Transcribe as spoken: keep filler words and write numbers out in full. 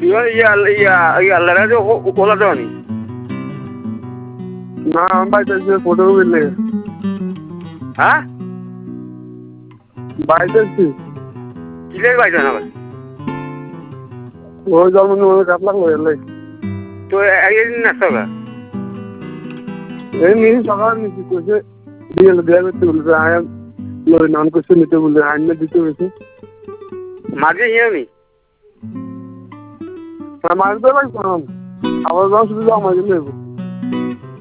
ইয়া ইয়া ইয়া ইয়া লাগাতে ওলা দেওয়ানি না আমি বাইতেছি ফটো মিললে হ্যাঁ বাইতেছি কিলের বাইতে না ওই জন্ম নিয়ে কাপ লাগলো এলে তো একদিন না সকা এই নিয়ে সকাল নিচ্ছি কইছে দিয়ে দেয়া করতে বলছে আয়াম লই নাম কইছে নিতে বলছে আইনে দিতে হয়েছে মাঝে ইয়ে মাছ দেওয়া লাগবে আবার যাও শুধু যাও মাঝে নেবো